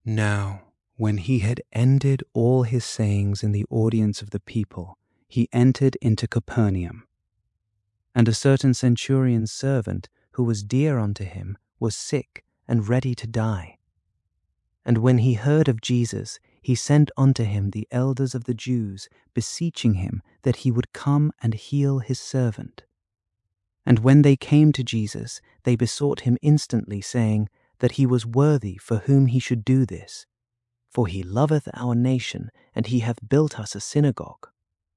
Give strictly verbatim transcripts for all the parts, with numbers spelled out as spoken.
Now, when he had ended all his sayings in the audience of the people, he entered into Capernaum. And a certain centurion's servant, who was dear unto him, was sick and ready to die. And when he heard of Jesus, he sent unto him the elders of the Jews, beseeching him that he would come and heal his servant. And when they came to Jesus, they besought him instantly, saying that he was worthy for whom he should do this. For he loveth our nation, and he hath built us a synagogue.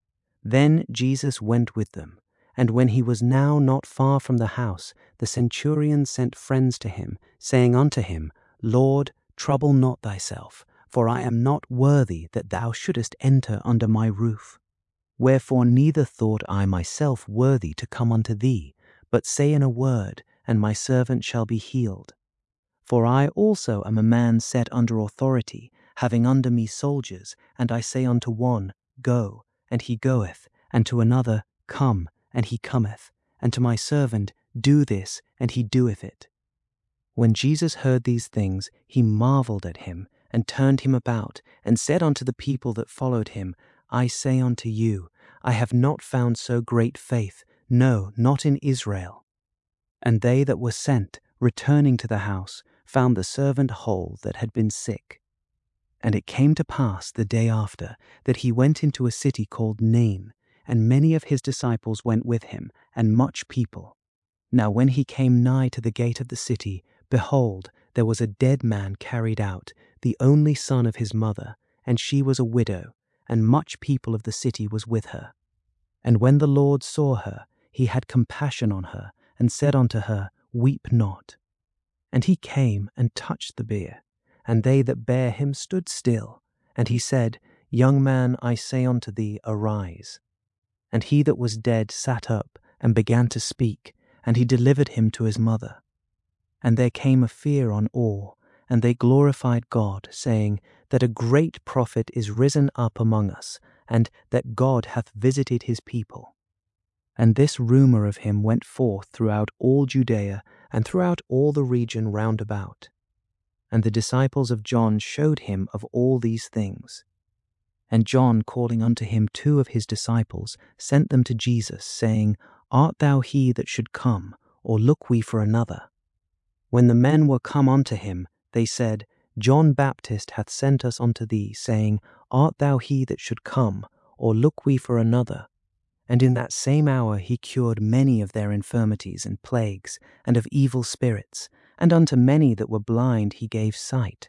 Then Jesus went with them, and when he was now not far from the house, the centurion sent friends to him, saying unto him, Lord, trouble not thyself, for I am not worthy that thou shouldest enter under my roof. Wherefore neither thought I myself worthy to come unto thee, but say in a word, and my servant shall be healed. For I also am a man set under authority, having under me soldiers, and I say unto one, Go, and he goeth, and to another, Come, and he cometh, and to my servant, Do this, and he doeth it. When Jesus heard these things, he marveled at him, and turned him about, and said unto the people that followed him, I say unto you, I have not found so great faith, no, not in Israel. And they that were sent, returning to the house, found the servant whole that had been sick. And it came to pass the day after, that he went into a city called Nain, and many of his disciples went with him, and much people. Now when he came nigh to the gate of the city, behold, there was a dead man carried out, the only son of his mother, and she was a widow, and much people of the city was with her. And when the Lord saw her, he had compassion on her, and said unto her, Weep not. And he came and touched the bier, and they that bare him stood still. And he said, Young man, I say unto thee, arise. And he that was dead sat up, and began to speak, and he delivered him to his mother. And there came a fear on all, and they glorified God, saying, That a great prophet is risen up among us, and that God hath visited his people. And this rumour of him went forth throughout all Judea, and throughout all the region round about. And the disciples of John showed him of all these things. And John, calling unto him two of his disciples, sent them to Jesus, saying, Art thou he that should come, or look we for another? When the men were come unto him, they said, John Baptist hath sent us unto thee, saying, Art thou he that should come, or look we for another? And in that same hour he cured many of their infirmities and plagues, and of evil spirits, and unto many that were blind he gave sight.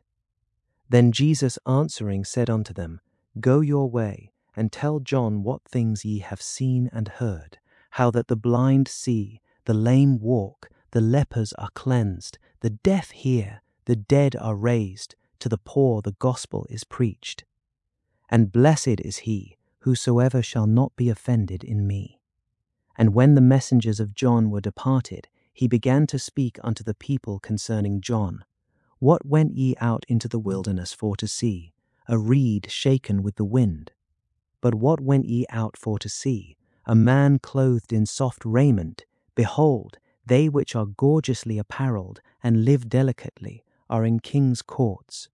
Then Jesus answering said unto them, Go your way, and tell John what things ye have seen and heard, how that the blind see, the lame walk, the lepers are cleansed, the deaf hear, the dead are raised, to the poor the gospel is preached. And blessed is he, whosoever shall not be offended in me. And when the messengers of John were departed, he began to speak unto the people concerning John. What went ye out into the wilderness for to see? A reed shaken with the wind? But what went ye out for to see? A man clothed in soft raiment? Behold, they which are gorgeously apparelled, and live delicately, are in kings' courts.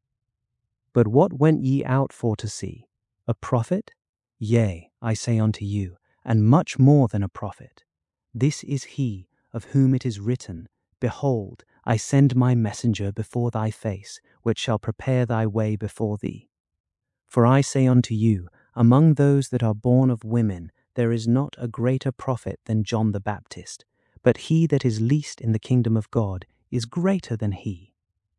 But what went ye out for to see? A prophet? Yea, I say unto you, and much more than a prophet. This is he, of whom it is written, Behold, I send my messenger before thy face, which shall prepare thy way before thee. For I say unto you, among those that are born of women, there is not a greater prophet than John the Baptist, but he that is least in the kingdom of God is greater than he.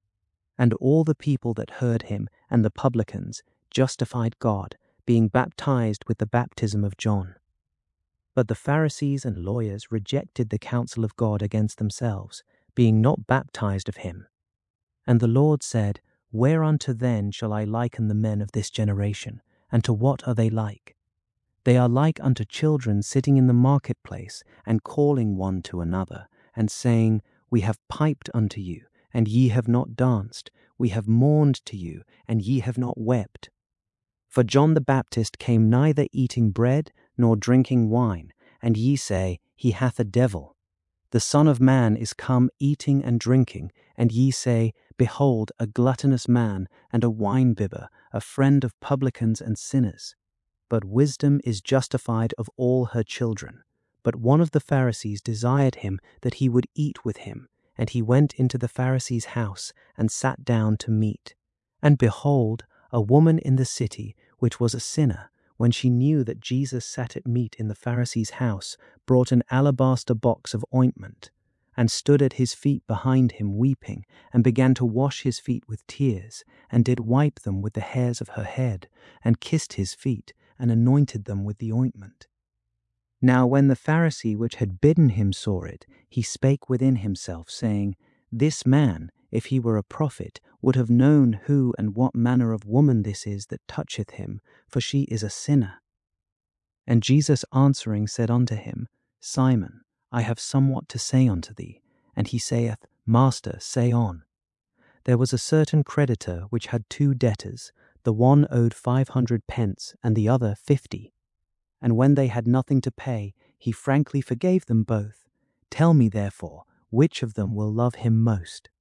And all the people that heard him, and the publicans, justified God, being baptized with the baptism of John. But the Pharisees and lawyers rejected the counsel of God against themselves, being not baptized of him. And the Lord said, Whereunto then shall I liken the men of this generation, and to what are they like? They are like unto children sitting in the marketplace, and calling one to another, and saying, We have piped unto you, and ye have not danced. We have mourned to you, and ye have not wept. For John the Baptist came neither eating bread nor drinking wine, and ye say, He hath a devil. The Son of Man is come eating and drinking, and ye say, Behold, a gluttonous man, and a wine-bibber, a friend of publicans and sinners. But wisdom is justified of all her children. But one of the Pharisees desired him that he would eat with him, and he went into the Pharisee's house, and sat down to meat. And behold, a woman in the city, which was a sinner, when she knew that Jesus sat at meat in the Pharisee's house, brought an alabaster box of ointment, and stood at his feet behind him weeping, and began to wash his feet with tears, and did wipe them with the hairs of her head, and kissed his feet, and anointed them with the ointment. Now when the Pharisee which had bidden him saw it, he spake within himself, saying, This man, if he were a prophet, would have known who and what manner of woman this is that toucheth him, for she is a sinner. And Jesus answering said unto him, Simon, I have somewhat to say unto thee. And he saith, Master, say on. There was a certain creditor which had two debtors, the one owed five hundred pence, and the other fifty. And when they had nothing to pay, he frankly forgave them both. Tell me therefore, which of them will love him most?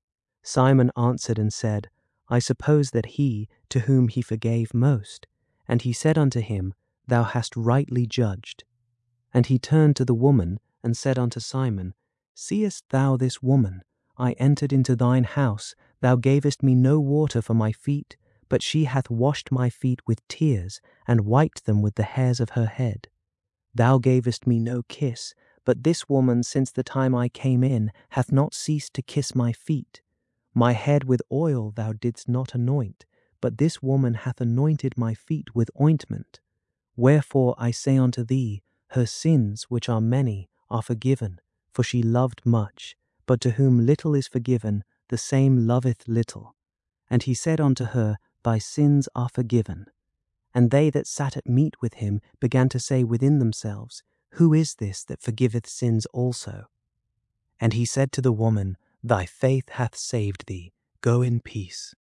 Simon answered and said, I suppose that he, to whom he forgave most. And he said unto him, Thou hast rightly judged. And he turned to the woman, and said unto Simon, Seest thou this woman? I entered into thine house, thou gavest me no water for my feet, but she hath washed my feet with tears, and wiped them with the hairs of her head. Thou gavest me no kiss, but this woman since the time I came in hath not ceased to kiss my feet. My head with oil thou didst not anoint, but this woman hath anointed my feet with ointment. Wherefore I say unto thee, her sins, which are many, are forgiven, for she loved much, but to whom little is forgiven, the same loveth little. And he said unto her, Thy sins are forgiven. And they that sat at meat with him began to say within themselves, Who is this that forgiveth sins also? And he said to the woman, Thy faith hath saved thee. Go in peace.